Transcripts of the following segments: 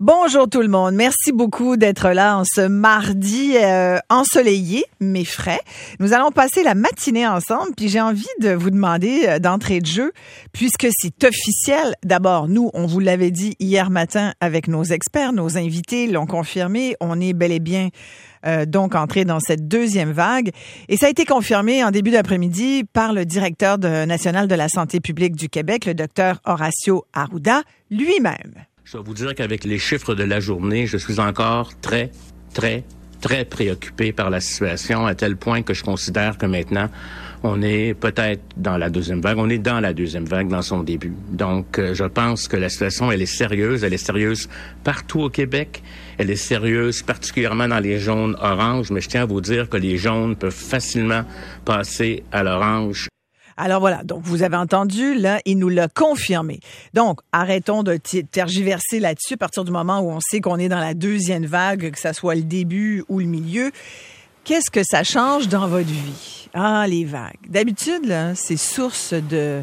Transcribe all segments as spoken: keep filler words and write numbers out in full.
Bonjour tout le monde. Merci beaucoup d'être là en ce mardi euh, ensoleillé, mais frais. Nous allons passer la matinée ensemble, puis j'ai envie de vous demander euh, d'entrée de jeu, puisque c'est officiel. D'abord, nous, on vous l'avait dit hier matin avec nos experts, nos invités l'ont confirmé. On est bel et bien euh, donc entré dans cette deuxième vague. Et ça a été confirmé en début d'après-midi par le directeur de, national de la santé publique du Québec, le docteur Horacio Arruda, lui-même. Je dois vous dire qu'avec les chiffres de la journée, je suis encore très, très, très préoccupé par la situation à tel point que je considère que maintenant, on est peut-être dans la deuxième vague. On est dans la deuxième vague dans son début. Donc, euh, je pense que la situation, elle est sérieuse. Elle est sérieuse partout au Québec. Elle est sérieuse particulièrement dans les zones oranges. Mais je tiens à vous dire que les jaunes peuvent facilement passer à l'orange. Alors voilà, donc vous avez entendu, là, il nous l'a confirmé. Donc, arrêtons de tergiverser là-dessus à partir du moment où on sait qu'on est dans la deuxième vague, que ça soit le début ou le milieu. Qu'est-ce que ça change dans votre vie? Ah, les vagues. D'habitude, là, c'est source de,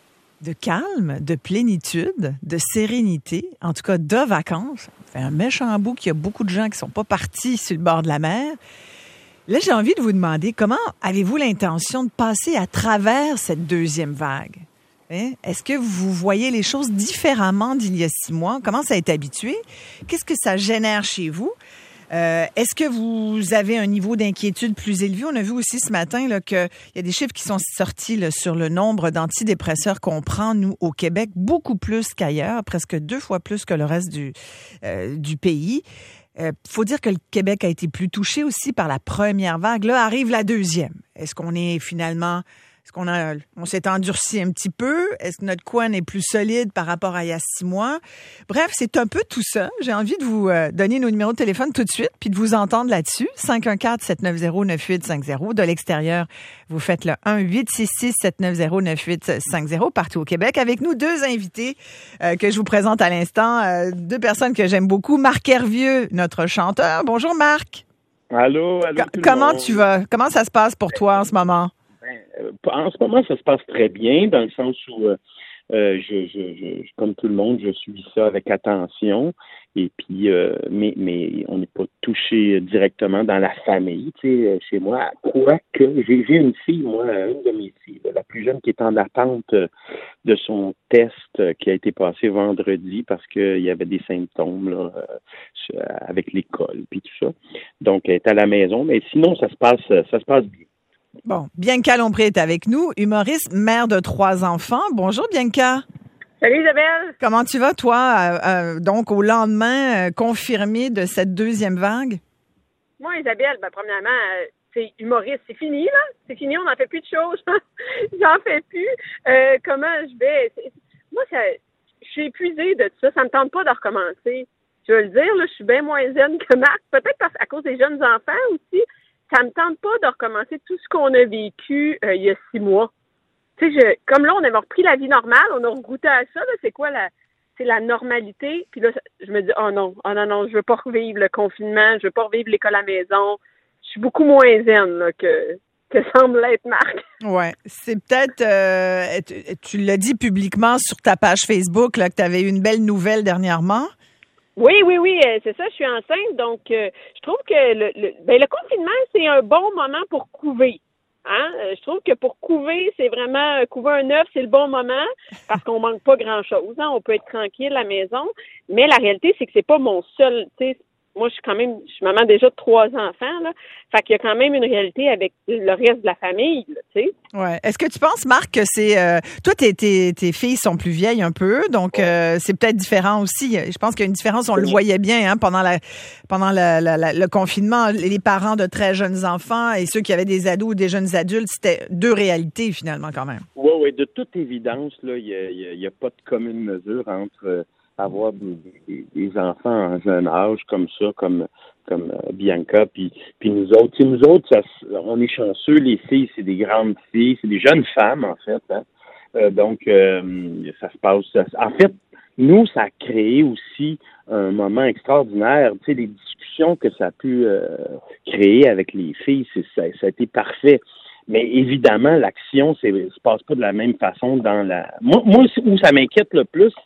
de calme, de plénitude, de sérénité, en tout cas de vacances. Ça fait un méchant bout qu'il y a beaucoup de gens qui sont pas partis sur le bord de la mer. Là, j'ai envie de vous demander, comment avez-vous l'intention de passer à travers cette deuxième vague? Hein? Est-ce que vous voyez les choses différemment d'il y a six mois? Comment ça a été habitué? Qu'est-ce que ça génère chez vous? Euh, est-ce que vous avez un niveau d'inquiétude plus élevé? On a vu aussi ce matin là, qu'il y a des chiffres qui sont sortis là, sur le nombre d'antidépresseurs qu'on prend, nous, au Québec, beaucoup plus qu'ailleurs, presque deux fois plus que le reste du, euh, du pays. Il euh, faut dire que le Québec a été plus touché aussi par la première vague. Là, arrive la deuxième. Est-ce qu'on est finalement... Est-ce qu'on a, on s'est endurci un petit peu? Est-ce que notre coin est plus solide par rapport à il y a six mois? Bref, c'est un peu tout ça. J'ai envie de vous euh, donner nos numéros de téléphone tout de suite puis de vous entendre là-dessus. cinq un quatre, sept neuf zéro, neuf huit cinq zéro. De l'extérieur, vous faites le un huit six six, sept neuf zéro, neuf huit cinq zéro partout au Québec. Avec nous, deux invités euh, que je vous présente à l'instant. Euh, deux personnes que j'aime beaucoup. Marc Hervieux, notre chanteur. Bonjour, Marc. Allô, allô. Co- comment tu vas? Comment ça se passe pour toi en ce moment? En ce moment, ça se passe très bien, dans le sens où, euh, je, je, je, comme tout le monde, je suis ça avec attention. Et puis, euh, mais, mais on n'est pas touché directement dans la famille, tu sais, chez moi. Quoique, j'ai, j'ai une fille, moi, une de mes filles, la plus jeune, qui est en attente de son test qui a été passé vendredi parce qu'il y avait des symptômes là, avec l'école, puis tout ça. Donc, elle est à la maison, mais sinon, ça se passe, ça se passe bien. Bon, Bianca Lompré est avec nous, humoriste, mère de trois enfants. Bonjour, Bianca. Salut, Isabelle. Comment tu vas, toi, euh, euh, donc au lendemain euh, confirmé de cette deuxième vague? Moi, Isabelle, ben, premièrement, euh, c'est humoriste. C'est fini, là. C'est fini, on n'en fait plus de choses. J'en fais plus. Euh, comment je vais... C'est... Moi, ça... je suis épuisée de tout ça. Ça me tente pas de recommencer. Je veux le dire, là, je suis bien moins zen que Marc. Peut-être parce... à cause des jeunes enfants aussi. Ça me tente pas de recommencer tout ce qu'on a vécu euh, il y a six mois. Tu sais, je, comme là, on avait repris la vie normale, on a regoûté à ça, là, c'est quoi la, c'est la normalité. Puis là, je me dis, oh non, oh non, non, je veux pas revivre le confinement, je veux pas revivre l'école à la maison. Je suis beaucoup moins zen là, que, que semble être Marc. Ouais, c'est peut-être, euh, tu, tu l'as dit publiquement sur ta page Facebook, là, que tu avais eu une belle nouvelle dernièrement. Oui, oui, oui, c'est ça, je suis enceinte, donc euh, je trouve que le, le, ben, le confinement, c'est un bon moment pour couver. Hein? Je trouve que pour couver, c'est vraiment, couver un œuf, c'est le bon moment, parce qu'on manque pas grand-chose. Hein? On peut être tranquille à la maison, mais la réalité, c'est que c'est pas mon seul, tu sais, moi, je suis quand même, je suis maman déjà de trois enfants, là. Fait qu'il y a quand même une réalité avec le reste de la famille, là, tu sais. Ouais. Est-ce que tu penses, Marc, que c'est, euh, toi, tes, tes, tes filles sont plus vieilles un peu, donc euh, c'est peut-être différent aussi. Je pense qu'il y a une différence, on le voyait bien, hein, pendant la, pendant la, la, la, le confinement, les parents de très jeunes enfants et ceux qui avaient des ados ou des jeunes adultes, c'était deux réalités finalement quand même. Oui, oui, de toute évidence, là, il y a, il y a pas de commune mesure entre euh, avoir des, des, des enfants en jeune âge comme ça, comme comme euh, Bianca, puis puis nous autres. T'sais, nous autres, ça, on est chanceux, les filles, c'est des grandes filles, c'est des jeunes femmes, en fait. Hein? Euh, donc, euh, ça se passe... Ça, en fait, nous, ça a créé aussi un moment extraordinaire. Tu sais, les discussions que ça a pu euh, créer avec les filles, c'est, ça, ça a été parfait. Mais évidemment, l'action, c'est se passe pas de la même façon dans la... Moi, moi où ça m'inquiète le plus,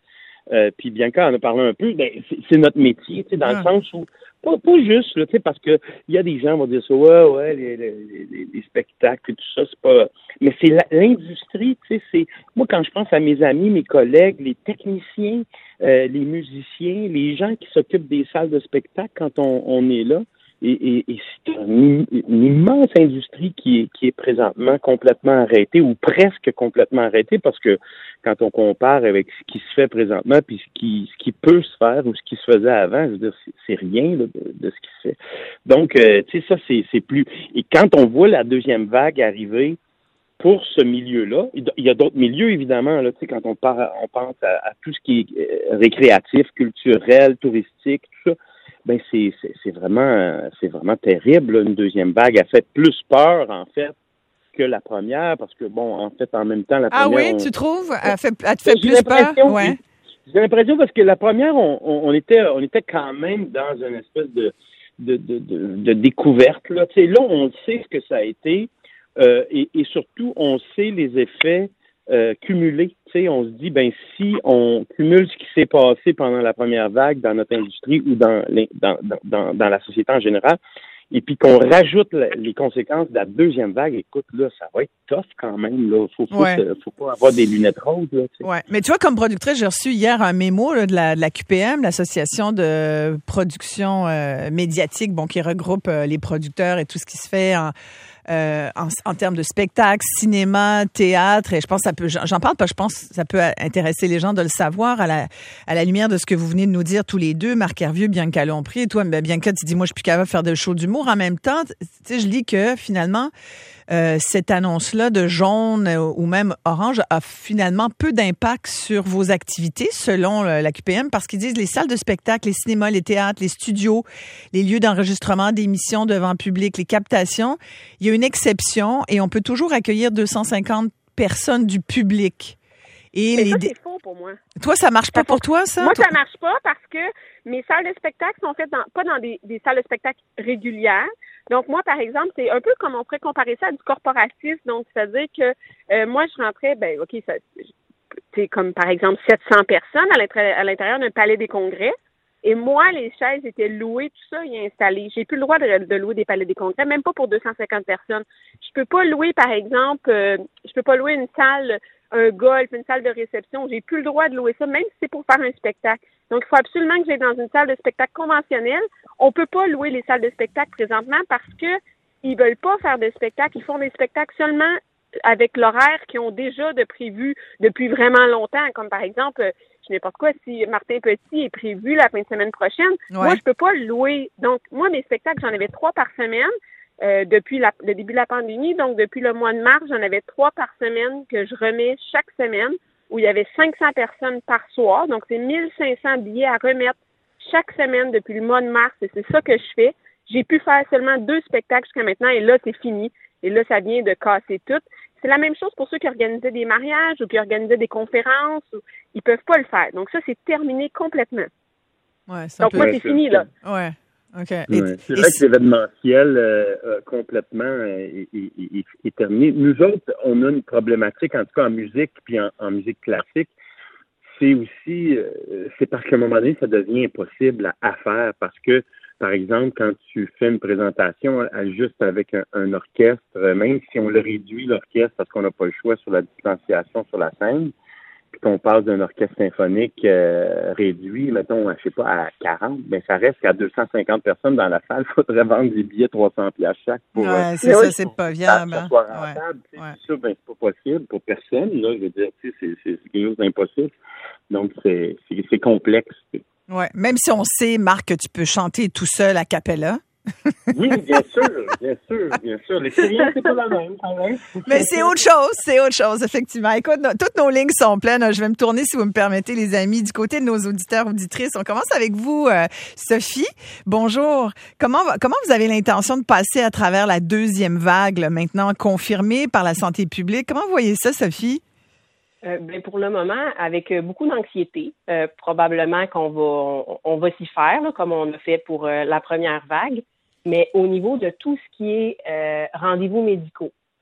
Euh, puis Bianca en a parlé un peu, ben, c'est, c'est notre métier, tu sais, dans ah. le sens où, pas, pas juste, là, tu sais, parce que il y a des gens qui vont dire ça, ouais, ouais, les, les, les, les spectacles et tout ça, c'est pas... Mais c'est la, l'industrie, tu sais, c'est... Moi, quand je pense à mes amis, mes collègues, les techniciens, euh, les musiciens, les gens qui s'occupent des salles de spectacle quand on, on est là, Et, et, et c'est une, une immense industrie qui est, qui est présentement complètement arrêtée ou presque complètement arrêtée parce que quand on compare avec ce qui se fait présentement puis ce qui, ce qui peut se faire ou ce qui se faisait avant, je veux dire, c'est, c'est rien là, de, de ce qui se fait. Donc, euh, tu sais, ça, c'est, c'est plus... Et quand on voit la deuxième vague arriver pour ce milieu-là, il y a d'autres milieux, évidemment, là, tu sais, quand on, part, on pense à, à tout ce qui est récréatif, culturel, touristique, tout ça, ben c'est, c'est, c'est vraiment c'est vraiment terrible. Là. Une deuxième vague a fait plus peur, en fait, que la première, parce que, bon, en fait, en même temps, la première... Ah oui, on... tu trouves? Elle, fait, elle te fait j'ai plus peur? Ouais. J'ai l'impression parce que la première, on, on, on était on était quand même dans une espèce de de, de, de, de découverte. Là. Tu sais, là, on sait ce que ça a été euh, et, et surtout, on sait les effets Euh, cumuler. Tu sais, on se dit, ben si on cumule ce qui s'est passé pendant la première vague dans notre industrie ou dans, les, dans, dans, dans la société en général, et puis qu'on rajoute la, les conséquences de la deuxième vague, écoute, là, ça va être tough quand même. Là. Faut, faut, ouais. faut pas avoir des lunettes roses. Là, tu sais. Ouais. Mais tu vois, comme productrice, j'ai reçu hier un mémo là, de, la, de la Q P M, l'Association de production euh, médiatique, bon, qui regroupe euh, les producteurs et tout ce qui se fait en Euh, en, en termes de spectacle, cinéma, théâtre, et je pense que ça peut, j'en parle parce que je pense que ça peut intéresser les gens de le savoir à la, à la lumière de ce que vous venez de nous dire tous les deux, Marc Hervieux, Bianca Lompré. Et toi, ben, Bianca, tu dis, moi, je suis plus capable de faire de show d'humour. En même temps, tu sais, je lis que finalement, euh, cette annonce-là de jaune ou même orange a finalement peu d'impact sur vos activités, selon la Q P M, parce qu'ils disent les salles de spectacle, les cinémas, les théâtres, les studios, les lieux d'enregistrement, d'émissions devant public, les captations, il y a une exception et on peut toujours accueillir deux cent cinquante personnes du public. Et les... ça, c'est faux pour moi. Toi, ça marche pas ça pour toi, ça? Moi, toi? ça marche pas parce que mes salles de spectacle sont faites dans, pas dans des, des salles de spectacle régulières. Donc, moi, par exemple, c'est un peu comme on pourrait comparer ça à du corporatif. Donc, c'est-à-dire que euh, moi, je rentrais, ben, OK, ça, c'est comme, par exemple, sept cents personnes à l'intérieur, à l'intérieur d'un palais des congrès. Et moi, les chaises étaient louées, tout ça est installé. J'ai plus le droit de, de louer des palais des congrès, même pas pour deux cent cinquante personnes. Je peux pas louer, par exemple, euh, je peux pas louer une salle, un golf, une salle de réception. J'ai plus le droit de louer ça, même si c'est pour faire un spectacle. Donc, il faut absolument que j'aille dans une salle de spectacle conventionnelle. On peut pas louer les salles de spectacle présentement parce que ils veulent pas faire de spectacle. Ils font des spectacles seulement avec l'horaire qu'ils ont déjà de prévu depuis vraiment longtemps, comme par exemple, je sais n'importe quoi, si Martin Petit est prévu la fin de semaine prochaine, ouais. moi, je peux pas le louer. Donc, moi, mes spectacles, j'en avais trois par semaine euh, depuis la, le début de la pandémie. Donc, depuis le mois de mars, j'en avais trois par semaine que je remets chaque semaine, où il y avait cinq cents personnes par soir. Donc, c'est mille cinq cents billets à remettre chaque semaine depuis le mois de mars. Et c'est ça que je fais. J'ai pu faire seulement deux spectacles jusqu'à maintenant, et là, c'est fini. Et là, ça vient de casser tout. C'est la même chose pour ceux qui organisaient des mariages ou qui organisaient des conférences. Ou, ils peuvent pas le faire. Donc ça, c'est terminé complètement. Ouais, Donc moi, c'est fini, là. Ouais. OK. Ouais, c'est vrai que l'événementiel euh, euh, complètement euh, est, est, est, est terminé. Nous autres, on a une problématique, en tout cas en musique puis en, en musique classique. C'est aussi, euh, c'est parce qu'à un moment donné, ça devient impossible à, à faire parce que, par exemple, quand tu fais une présentation à, juste avec un, un orchestre, même si on le réduit l'orchestre parce qu'on n'a pas le choix sur la distanciation sur la scène, puis qu'on passe d'un orchestre symphonique euh, réduit, mettons, je sais pas, à quarante, ben ça reste qu'à deux cent cinquante personnes dans la salle, il faudrait vendre des billets trois cents piastres chaque pour... Ouais, euh, c'est ça, c'est pas viable. Ça soit rentable. Ouais. Ouais. Ça, ben c'est pas possible pour personne, là, je veux dire, tu sais, c'est, c'est, c'est quelque chose d'impossible. Donc, c'est, c'est, c'est complexe. Ouais, même si on sait, Marc, que tu peux chanter tout seul a cappella. Oui, bien sûr, bien sûr, bien sûr. L'expérience, c'est pas la même, quand même. Mais c'est autre chose, c'est autre chose, effectivement. Écoute, no, toutes nos lignes sont pleines. Je vais me tourner, si vous me permettez, les amis, du côté de nos auditeurs, auditrices. On commence avec vous, euh, Sophie. Bonjour. Comment, comment vous avez l'intention de passer à travers la deuxième vague, là, maintenant confirmée par la santé publique? Comment vous voyez ça, Sophie? Euh, ben pour le moment, avec euh, beaucoup d'anxiété, euh, probablement qu'on va on, on va s'y faire, là, comme on a fait pour euh, la première vague, mais au niveau de tout ce qui est euh, rendez-vous médicaux.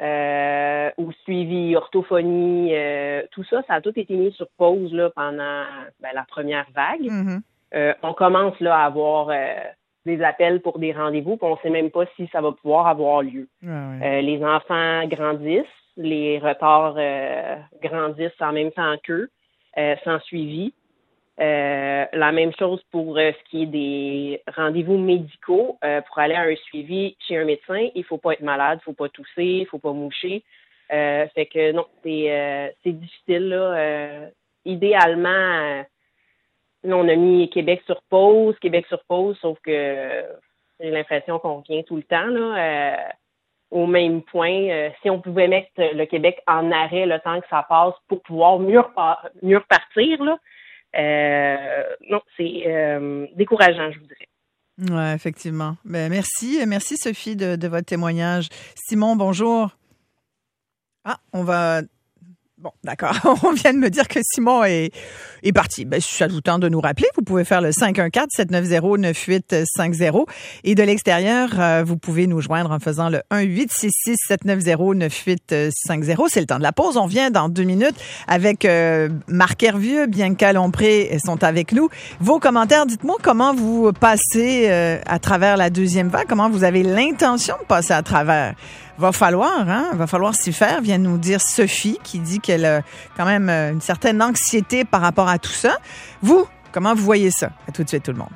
euh, ou suivi orthophonie, euh, tout ça, ça a tout été mis sur pause là, pendant ben, la première vague. Mm-hmm. Euh, on commence là, à avoir euh, des appels pour des rendez-vous, puis on ne sait même pas si ça va pouvoir avoir lieu. Ah ouais. Euh, les enfants grandissent, les retards euh, grandissent en même temps qu'eux, euh, sans suivi. Euh, la même chose pour euh, ce qui est des rendez-vous médicaux. Euh, pour aller à un suivi chez un médecin, il ne faut pas être malade, il ne faut pas tousser, il ne faut pas moucher. Euh, fait que non, c'est, euh, c'est difficile. Là. Euh, idéalement, euh, là, on a mis Québec sur pause, Québec sur pause, sauf que euh, j'ai l'impression qu'on revient tout le temps là, euh, au même point. Euh, si on pouvait mettre le Québec en arrêt le temps que ça passe pour pouvoir mieux, repar- mieux repartir, là, Euh, non, c'est euh, décourageant, je vous dirais. Oui, effectivement. Ben, merci. Merci, Sophie, de, de votre témoignage. Simon, bonjour. Ah, on va... Bon, d'accord. On vient de me dire que Simon est, est parti. Ben, si ça vous tente de nous rappeler, vous pouvez faire le cinq un quatre, sept neuf zéro, neuf huit cinq zéro. Et de l'extérieur, euh, vous pouvez nous joindre en faisant le un huit six six, sept neuf zéro, neuf huit cinq zéro. C'est le temps de la pause. On vient dans deux minutes avec euh, Marc Hervieux, Bianca Lompré sont avec nous. Vos commentaires, dites-moi comment vous passez euh, à travers la deuxième vague, comment vous avez l'intention de passer à travers. Va falloir, hein? Va falloir s'y faire, vient nous dire Sophie, qui dit qu'elle a quand même une certaine anxiété par rapport à tout ça. Vous, comment vous voyez ça? À tout de suite, tout le monde.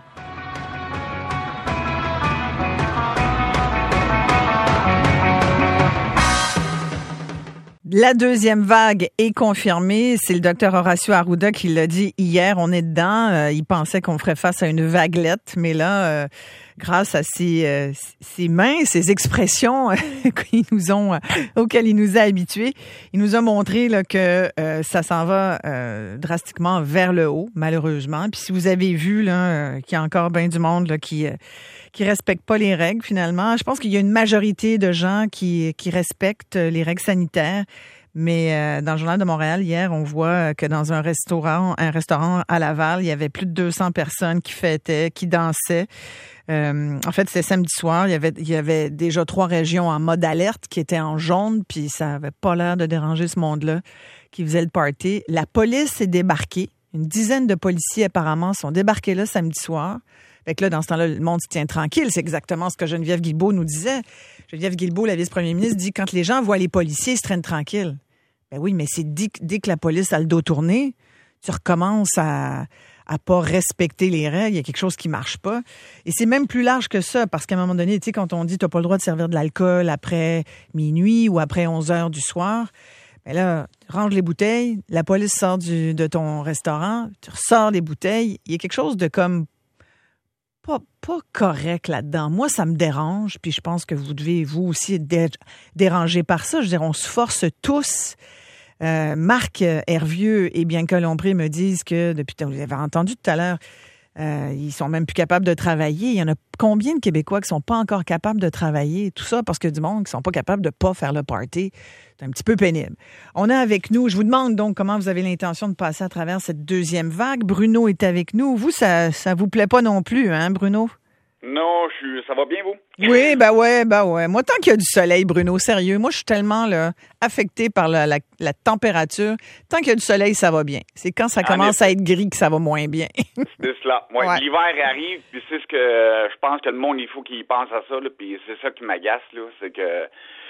La deuxième vague est confirmée. C'est le docteur Horacio Arruda qui l'a dit hier. On est dedans. Euh, il pensait qu'on ferait face à une vaguelette, mais là, euh, grâce à ses, euh, ses mains, ses expressions qu'ils nous ont, euh, auxquelles il nous a habitués, il nous a montré là, que euh, ça s'en va euh, drastiquement vers le haut, malheureusement. Puis si vous avez vu là, euh, qu'il y a encore bien du monde là, qui... Euh, qui respectent pas les règles, finalement. Je pense qu'il y a une majorité de gens qui, qui respectent les règles sanitaires. Mais euh, dans le Journal de Montréal, hier, on voit que dans un restaurant, un restaurant à Laval, il y avait plus de deux cents personnes qui fêtaient, qui dansaient. Euh, en fait, c'était samedi soir. Il y avait, il y avait déjà trois régions en mode alerte qui étaient en jaune, puis ça avait pas l'air de déranger ce monde-là qui faisait le party. La police est débarquée. Une dizaine de policiers, apparemment, sont débarqués là samedi soir. Fait que là, dans ce temps-là, le monde se tient tranquille. C'est exactement ce que Geneviève Guilbeault nous disait. Geneviève Guilbeault, la vice-première ministre, dit quand les gens voient les policiers, ils se traînent tranquilles. Ben oui, mais c'est dès, dès que la police a le dos tourné, tu recommences à à pas respecter les règles. Il y a quelque chose qui marche pas. Et c'est même plus large que ça, parce qu'à un moment donné, tu sais, quand on dit t'as pas le droit de servir de l'alcool après minuit ou après onze heures du soir, ben là, range les bouteilles, la police sort du, de ton restaurant, tu ressors les bouteilles. Il y a quelque chose de comme Pas, pas correct là-dedans. Moi, ça me dérange, puis je pense que vous devez, vous aussi, être dé- dérangé par ça. Je veux dire, on se force tous. Euh, Marc Hervieux et Bianca Lompré me disent que, depuis, vous avez entendu tout à l'heure, euh, ils sont même plus capables de travailler. Il y en a combien de Québécois qui sont pas encore capables de travailler? Tout ça parce que du monde qui sont pas capables de pas faire le party. C'est un petit peu pénible. On a avec nous, je vous demande donc comment vous avez l'intention de passer à travers cette deuxième vague. Bruno est avec nous. Vous, ça ça vous plaît pas non plus, hein, Bruno? Non, je suis, ça va bien, vous? Oui, ben ouais, ben ouais. Moi, tant qu'il y a du soleil, Bruno, sérieux, moi, je suis tellement là, affectée par la, la, la température. Tant qu'il y a du soleil, ça va bien. C'est quand ça commence à être gris que ça va moins bien. C'est cela. Ouais, ouais. L'hiver arrive, puis c'est ce que je pense que le monde, il faut qu'il pense à ça, là, puis c'est ça qui m'agace, là, c'est que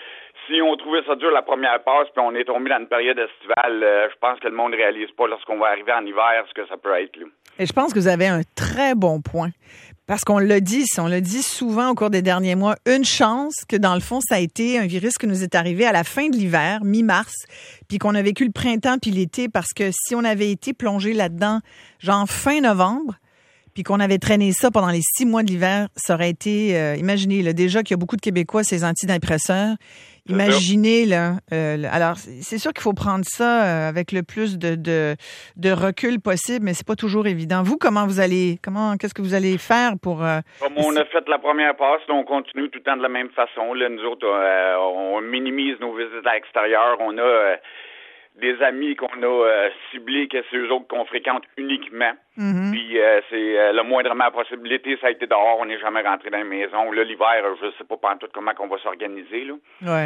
si on trouvait ça dur la première passe, puis on est tombé dans une période estivale, euh, je pense que le monde ne réalise pas lorsqu'on va arriver en hiver ce que ça peut être, là. Et je pense que vous avez un très bon point. Parce qu'on l'a dit, on l'a dit souvent au cours des derniers mois, une chance que dans le fond, ça a été un virus qui nous est arrivé à la fin de l'hiver, mi-mars, puis qu'on a vécu le printemps puis l'été, parce que si on avait été plongé là-dedans, genre fin novembre, puis qu'on avait traîné ça pendant les six mois de l'hiver, ça aurait été, euh, imaginez, là, déjà qu'il y a beaucoup de Québécois, ces antidépresseurs. Imaginez, là. Euh, alors, c'est sûr qu'il faut prendre ça euh, avec le plus de, de, de recul possible, mais c'est pas toujours évident. Vous, comment vous allez, comment, qu'est-ce que vous allez faire pour... Euh, Comme on a fait la première passe, là, on continue tout le temps de la même façon. Là, nous autres, euh, on minimise nos visites à l'extérieur. On a euh, des amis qu'on a euh, ciblés, que c'est eux autres qu'on fréquente uniquement. Mm-hmm. Puis euh, c'est euh, le moindrement la possibilité, ça a été dehors, on n'est jamais rentré dans la maison. Là, l'hiver, je sais pas pantoute comment on va s'organiser, là. Ouais.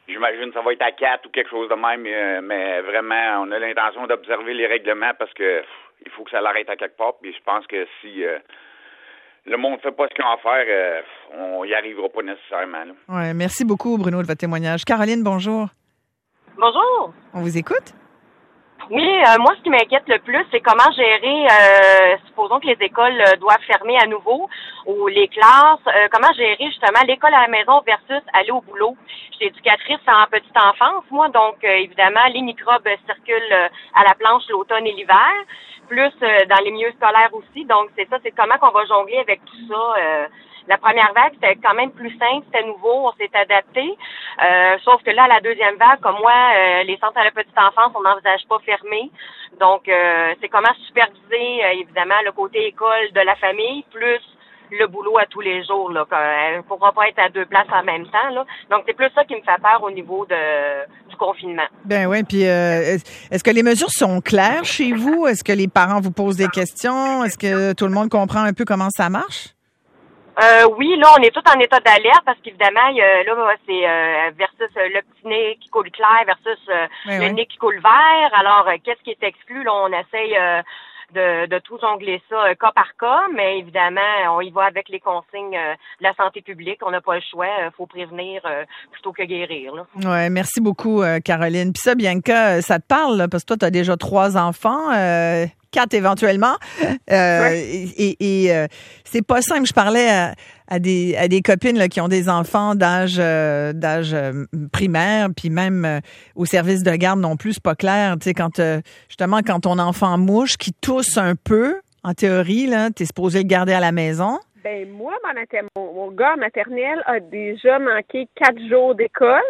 j'imagine que ça va être à quatre ou quelque chose de même, euh, mais vraiment, on a l'intention d'observer les règlements parce que pff, il faut que ça l'arrête à quelque part. Puis je pense que si euh, le monde ne fait pas ce qu'il a à faire, euh, on y arrivera pas nécessairement. Là. Ouais, merci beaucoup, Bruno, de votre témoignage. Caroline, bonjour. Bonjour. On vous écoute? Oui, euh, moi, ce qui m'inquiète le plus, c'est comment gérer, euh, supposons que les écoles euh, doivent fermer à nouveau, ou les classes, euh, comment gérer justement l'école à la maison versus aller au boulot. Je suis éducatrice en petite enfance, moi, donc euh, évidemment, les microbes circulent euh, à la planche l'automne et l'hiver, plus euh, dans les milieux scolaires aussi, donc c'est ça, c'est comment qu'on va jongler avec tout ça. Euh, La première vague, c'était quand même plus simple, c'était nouveau, on s'est adapté. Euh, sauf que là, la deuxième vague, comme moi, euh, les centres à la petite enfance, on n'envisage pas fermés. Donc, euh, c'est comment superviser, euh, évidemment, le côté école de la famille, plus le boulot à tous les jours. Là, elle ne pourra pas être à deux places en même temps. Là. Donc, c'est plus ça qui me fait peur au niveau de du confinement. Ben oui, puis euh, est-ce que les mesures sont claires chez vous? Est-ce que les parents vous posent des questions? Est-ce que tout le monde comprend un peu comment ça marche? Euh, oui, là, on est tous en état d'alerte parce qu'évidemment, il y a, là, c'est euh, versus euh, le petit nez qui coule clair versus euh, oui, le oui. nez qui coule vert. Alors, euh, qu'est-ce qui est exclu? Là, on essaye euh, de, de tout jongler ça euh, cas par cas, mais évidemment, on y va avec les consignes euh, de la santé publique. On n'a pas le choix. Il faut prévenir euh, plutôt que guérir. Là. Ouais, merci beaucoup, euh, Caroline. Puis ça, Bianca, ça te parle, là, parce que toi, tu as déjà trois enfants. Euh... Quatre éventuellement. Euh, ouais. Et, et, et euh, c'est pas simple. Je parlais à, à des à des copines là, qui ont des enfants d'âge euh, d'âge euh, primaire, puis même euh, au service de garde non plus, c'est pas clair. Tu sais, quand euh, justement quand ton enfant mouche, qui tousse un peu, en théorie, là, t'es supposé le garder à la maison. Ben moi, mon, mon, mon gars maternel a déjà manqué quatre jours d'école.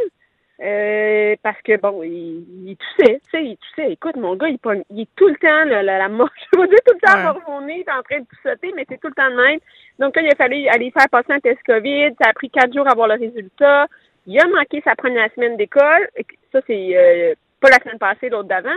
Euh, parce que bon, il, il toussait, tu sais, il toussait. Écoute, mon gars, il, pogne, il est tout le temps la, la, la moche. Je veux dire tout le temps ouais. morfonné, il est en train de toussoter, mais c'est tout le temps de même. Donc là, il a fallu aller faire passer un test COVID. Ça a pris quatre jours à avoir le résultat. Il a manqué sa première semaine d'école. Ça, c'est euh, pas la semaine passée, l'autre d'avant.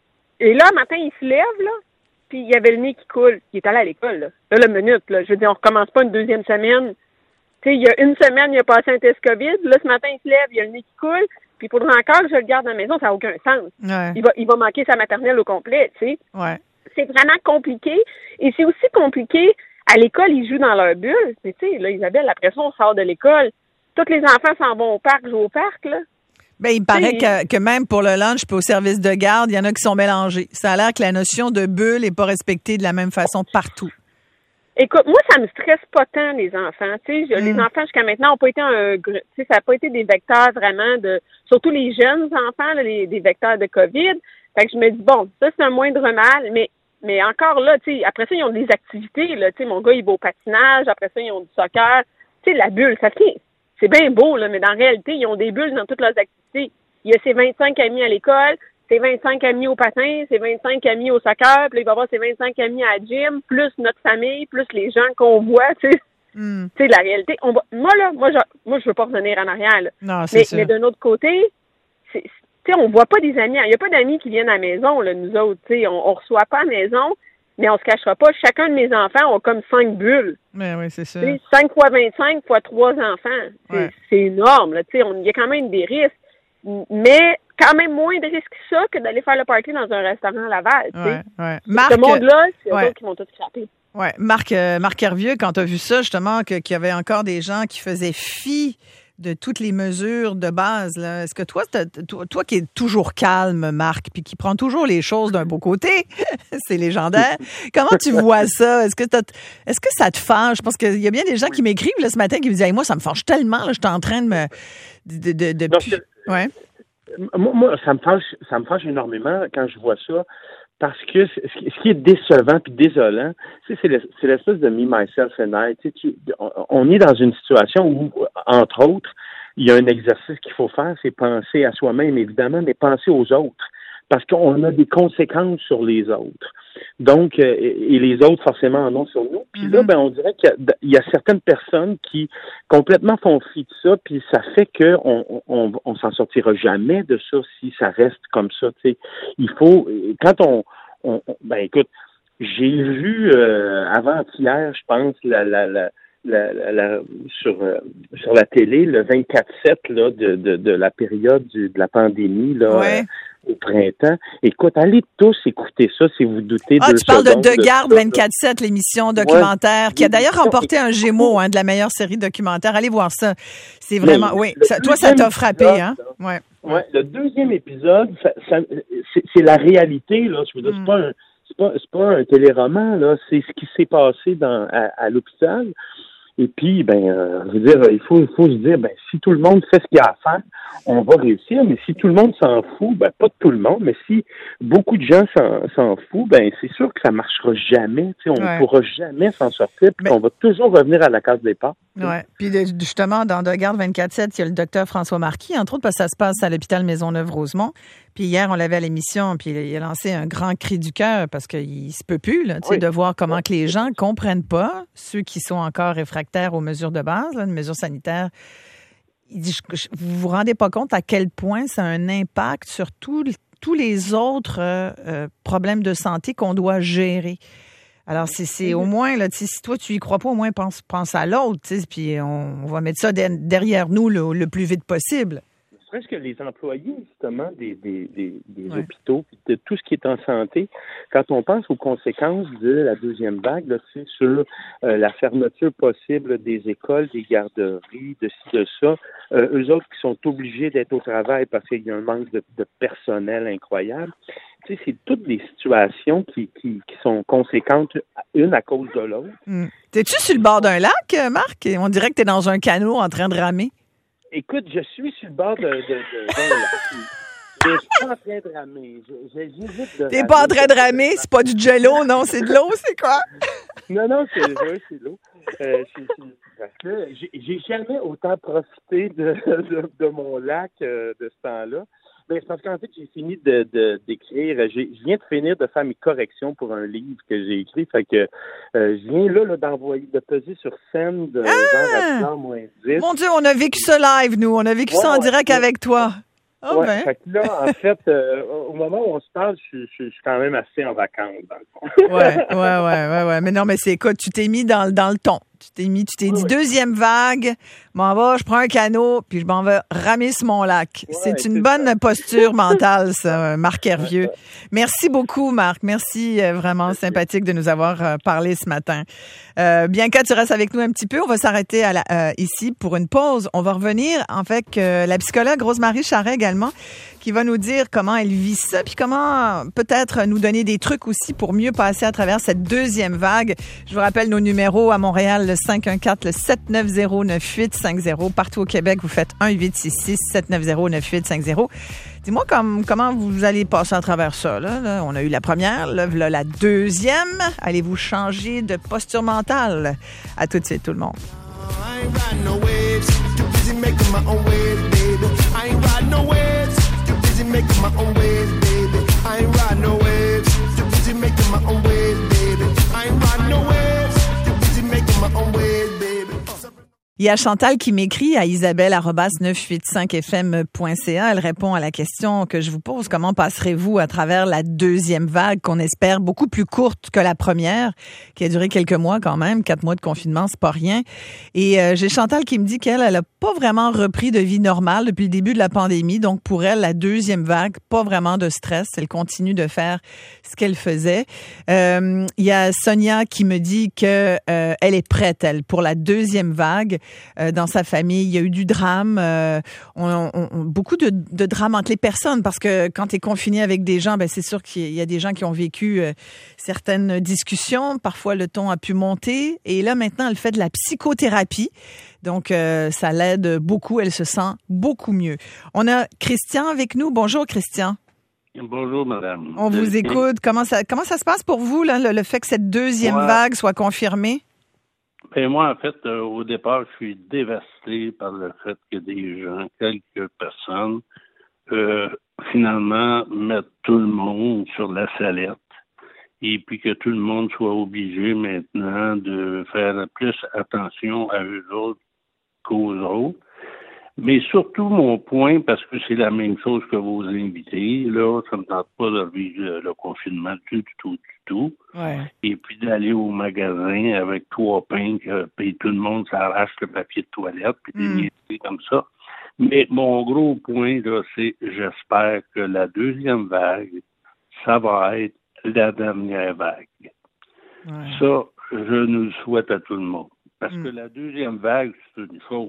Et là, matin, il se lève, là, puis il avait le nez qui coule. Il est allé à l'école, là. Là, la minute, là. Je veux dire, on recommence pas une deuxième semaine. Tu sais, il y a une semaine, il a passé un test COVID. Là, ce matin, il se lève, il a le nez qui coule. Puis il faudra encore que je le garde à la maison, ça n'a aucun sens. Ouais. Il va, il va manquer sa maternelle au complet, tu sais. Ouais. C'est vraiment compliqué. Et c'est aussi compliqué, à l'école, ils jouent dans leur bulle. Mais tu sais, là, Isabelle, après ça, on sort de l'école. Tous les enfants s'en vont au parc, jouent au parc, là. Ben, il paraît que, que même pour le lunch puis au service de garde, il y en a qui sont mélangés. Ça a l'air que la notion de bulle n'est pas respectée de la même façon partout. Écoute, moi, ça me stresse pas tant, les enfants. Tu sais, mm. les enfants, jusqu'à maintenant, n'ont pas été un, tu sais, ça n'a pas été des vecteurs vraiment de, surtout les jeunes enfants, là, les, des vecteurs de COVID. Fait que je me dis, bon, ça, c'est un moindre mal, mais, mais encore là, tu sais, après ça, ils ont des activités, là. Tu sais, mon gars, il va au patinage, après ça, ils ont du soccer. Tu sais, la bulle, ça fait, c'est bien beau, là, mais dans la réalité, ils ont des bulles dans toutes leurs activités. Il y a ses vingt-cinq amis à l'école, ses vingt-cinq amis au patin, ses vingt-cinq amis au soccer, puis là, il va avoir ses vingt-cinq amis à la gym, plus notre famille, plus les gens qu'on voit, tu sais. Mm. Tu sais, la réalité, on va, moi, là, moi, je, moi, je veux pas revenir en arrière, là. Non, c'est mais, sûr. mais d'un autre côté, c'est, tu sais, on voit pas des amis, il y a pas d'amis qui viennent à la maison, là, nous autres, tu sais, on, on reçoit pas à la maison, mais on se cachera pas, chacun de mes enfants ont comme cinq bulles. Mais oui, c'est ça. Tu sais, cinq fois vingt-cinq fois trois enfants. C'est, ouais. c'est énorme, là, tu sais, il y a quand même des risques. Mais quand même moins de risques que ça que d'aller faire le party dans un restaurant à Laval. Tu sais. Ouais, ouais. Marc, ce monde-là, c'est ouais. eux autres qui vont tout scraper. Oui. Marc, euh, Marc Hervieux, quand tu as vu ça, justement, que, qu'il y avait encore des gens qui faisaient fi de toutes les mesures de base, là. Est-ce que toi, toi, toi qui es toujours calme, Marc, puis qui prend toujours les choses d'un beau côté, c'est légendaire, comment tu vois ça? Est-ce que, t'as, est-ce que ça te fâche? Parce qu'il y a bien des gens qui m'écrivent là, ce matin qui me disent hey, « moi, ça me fâche tellement, là, je suis en train de me... » de, de, de, Donc, pu... ouais. Moi, moi, ça me fâche, ça me fâche énormément quand je vois ça, parce que ce qui est décevant puis désolant, c'est, c'est l'espèce de me, myself and I. Tu sais, tu, on est dans une situation où, entre autres, il y a un exercice qu'il faut faire, c'est penser à soi-même, évidemment, mais penser aux autres, parce qu'on a des conséquences sur les autres. Donc, euh, et les autres, forcément, en ont sur nous. Puis là, ben, on dirait qu'il y a, il y a certaines personnes qui complètement font fi de ça, puis ça fait qu'on on, on s'en sortira jamais de ça si ça reste comme ça. Tu sais, il faut, quand on, on ben écoute, j'ai vu euh, avant-hier, je pense, la, la, la la, la, la, sur, euh, sur la télé le vingt-quatre sept là, de, de, de la période du, de la pandémie là, ouais. euh, au printemps. Écoute, allez tous écouter ça si vous doutez. Ah, tu parles de De Garde de vingt-quatre sept, l'émission documentaire, ouais, qui a d'ailleurs remporté un Gémeaux hein, de la meilleure série documentaire. Allez voir ça. C'est vraiment... Mais, oui, ça, toi, ça t'a frappé, épisode, hein? Ouais. Ouais, le deuxième épisode, ça, ça, c'est, c'est la réalité, là. Je veux dire, mm. c'est pas un, c'est pas, c'est pas un téléroman, là. C'est ce qui s'est passé dans, à, à l'hôpital. Et puis, ben, euh, je veux dire, il faut, il faut se dire, ben, si tout le monde fait ce qu'il y a à faire, on va réussir. Mais si tout le monde s'en fout, ben, pas tout le monde, mais si beaucoup de gens s'en, s'en foutent, ben, c'est sûr que ça marchera jamais. Tu sais, on ne ouais. pourra jamais s'en sortir, puis mais... on va toujours revenir à la case départ. Oui. Puis justement, dans De Garde vingt-quatre sept, il y a le docteur François Marquis, entre autres, parce que ça se passe à l'hôpital Maisonneuve-Rosemont. Puis hier, on l'avait à l'émission, puis il a lancé un grand cri du cœur parce qu'il se peut plus, là, tu sais, oui. de voir comment que les gens comprennent pas, ceux qui sont encore réfractaires aux mesures de base, là, les mesures sanitaires. Il dit, vous vous rendez pas compte à quel point ça a un impact sur tout, tous les autres euh, euh, problèmes de santé qu'on doit gérer. Alors, c'est, c'est au moins, là, si toi, tu y crois pas, au moins, pense, pense à l'autre, puis on, on va mettre ça de, derrière nous le, le plus vite possible. Est-ce que les employés, justement, des, des, des, des ouais. hôpitaux, puis de tout ce qui est en santé, quand on pense aux conséquences de la deuxième vague, là, tu sais, sur euh, la fermeture possible des écoles, des garderies, de ci, de ça, euh, eux autres qui sont obligés d'être au travail parce qu'il y a un manque de, de personnel incroyable, tu sais, c'est toutes des situations qui, qui, qui sont conséquentes, une à cause de l'autre. Mmh. T'es-tu sur le bord d'un lac, Marc? On dirait que t'es dans un canot en train de ramer. Écoute, je suis sur le bord de, de, de, d'un lac. Je suis pas en train de ramer. Je, je, j'hésite de T'es ramer. pas en train de ramer? C'est pas du jello, non? C'est de l'eau, c'est quoi? Non, non, c'est, ouais, c'est de l'eau. Euh, c'est, c'est, parce que j'ai, j'ai jamais autant profité de, de, de mon lac euh, de ce temps-là. Ben, c'est parce qu'en fait, j'ai fini de, de, d'écrire. J'ai, je viens de finir de faire mes corrections pour un livre que j'ai écrit. Fait que euh, je viens là, là d'envoyer, de peser sur scène de ah! genre à moins dix. Mon Dieu, on a vécu ça live, nous. On a vécu ouais, ça en ouais, direct ouais. avec toi. Oh ouais, ben. Fait que là, en fait, euh, au moment où on se parle, je, je, je suis quand même assez en vacances, dans le fond. ouais, ouais, ouais, ouais, ouais. Mais non, mais c'est écoute, tu t'es mis dans, dans le ton. Tu t'es mis, tu t'es dit, oui. deuxième vague, m'en va, je prends un canot, puis je m'en vais ramer sur mon lac. Ouais, c'est une c'est bonne ça. Posture mentale, ça, Marc Hervieux. Merci beaucoup, Marc. Merci, euh, vraiment Merci. sympathique de nous avoir euh, parlé ce matin. Euh, Bianca, tu restes avec nous un petit peu. On va s'arrêter à la, euh, ici pour une pause. On va revenir, en fait, que la psychologue Rose-Marie Charret également, qui va nous dire comment elle vit ça, puis comment peut-être nous donner des trucs aussi pour mieux passer à travers cette deuxième vague. Je vous rappelle nos numéros à Montréal, le cinq un quatre, le sept neuf zéro, neuf huit cinq zéro. Partout au Québec, vous faites un huit six six, sept neuf zéro, neuf huit cinq zéro. Dis-moi comme, comment vous allez passer à travers ça. Là, là. On a eu la première, là, là, la deuxième. Allez-vous changer de posture mentale? À tout de suite, tout le monde. Making my own waves, baby. I ain't riding no waves. Too busy making my own waves, baby. I ain't riding no waves. Too busy making my own waves, baby. Il y a Chantal qui m'écrit à isabelle arobase neuf cent quatre-vingt-cinq f m point c a. Elle répond à la question que je vous pose. Comment passerez-vous à travers la deuxième vague qu'on espère beaucoup plus courte que la première, qui a duré quelques mois quand même. Quatre mois de confinement, c'est pas rien. Et euh, j'ai Chantal qui me dit qu'elle, elle a pas vraiment repris de vie normale depuis le début de la pandémie. Donc pour elle, la deuxième vague, pas vraiment de stress. Elle continue de faire ce qu'elle faisait. Euh, il y a Sonia qui me dit que euh, elle est prête, elle, pour la deuxième vague. Euh, dans sa famille, il y a eu du drame, euh, on, on, on, beaucoup de, de drame entre les personnes, parce que quand tu es confiné avec des gens, ben c'est sûr qu'il y a des gens qui ont vécu euh, certaines discussions, parfois le ton a pu monter, et là maintenant elle fait de la psychothérapie, donc euh, ça l'aide beaucoup, elle se sent beaucoup mieux. On a Christian avec nous. Bonjour Christian. Bonjour madame. On vous écoute. Comment ça, comment ça se passe pour vous, là, le, le fait que cette deuxième ouais. vague soit confirmée? Et moi, en fait, euh, au départ, je suis dévasté par le fait que des gens, quelques personnes, euh, finalement, mettent tout le monde sur la sellette. Et puis que tout le monde soit obligé maintenant de faire plus attention à eux autres qu'aux autres. Mais surtout, mon point, parce que c'est la même chose que vos invités, là, ça ne me tente pas de vivre le, le confinement du tout, du tout. Ouais. Et puis d'aller au magasin avec trois pains, que, puis tout le monde s'arrache le papier de toilette, puis des Mm. niaiseries comme ça. Mais mon gros point, là, c'est j'espère que la deuxième vague, ça va être la dernière vague. Ouais. Ça, je nous le souhaite à tout le monde. Parce Mm. que la deuxième vague, c'est une chose.